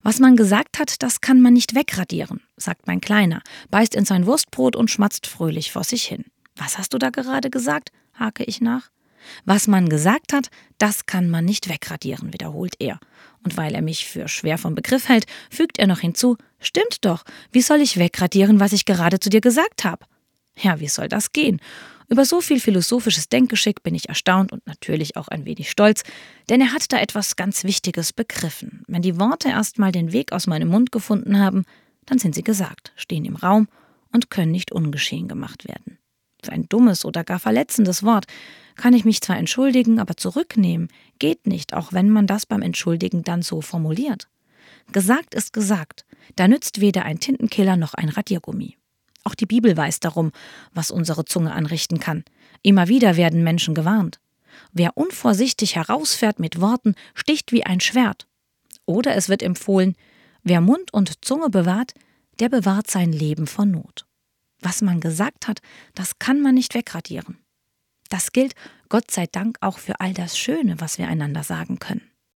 Was man gesagt hat, das kann man nicht wegradieren, sagt mein Kleiner, beißt in sein Wurstbrot und schmatzt fröhlich vor sich hin. Was hast du da gerade gesagt? Hake ich nach. Was man gesagt hat, das kann man nicht wegradieren, wiederholt er. Und weil er mich für schwer vom Begriff hält, fügt er noch hinzu, stimmt doch, wie soll ich wegradieren, was ich gerade zu dir gesagt habe? Ja, wie soll das gehen? Über so viel philosophisches Denkgeschick bin ich erstaunt und natürlich auch ein wenig stolz, denn er hat da etwas ganz Wichtiges begriffen. Wenn die Worte erst mal den Weg aus meinem Mund gefunden haben, dann sind sie gesagt, stehen im Raum und können nicht ungeschehen gemacht werden. Für ein dummes oder gar verletzendes Wort kann ich mich zwar entschuldigen, aber zurücknehmen geht nicht, auch wenn man das beim Entschuldigen dann so formuliert. Gesagt ist gesagt, da nützt weder ein Tintenkiller noch ein Radiergummi. Auch die Bibel weiß darum, was unsere Zunge anrichten kann. Immer wieder werden Menschen gewarnt. Wer unvorsichtig herausfährt mit Worten, sticht wie ein Schwert. Oder es wird empfohlen, wer Mund und Zunge bewahrt, der bewahrt sein Leben vor Not. Was man gesagt hat, das kann man nicht wegradieren. Das gilt, Gott sei Dank, auch für all das Schöne, was wir einander sagen können.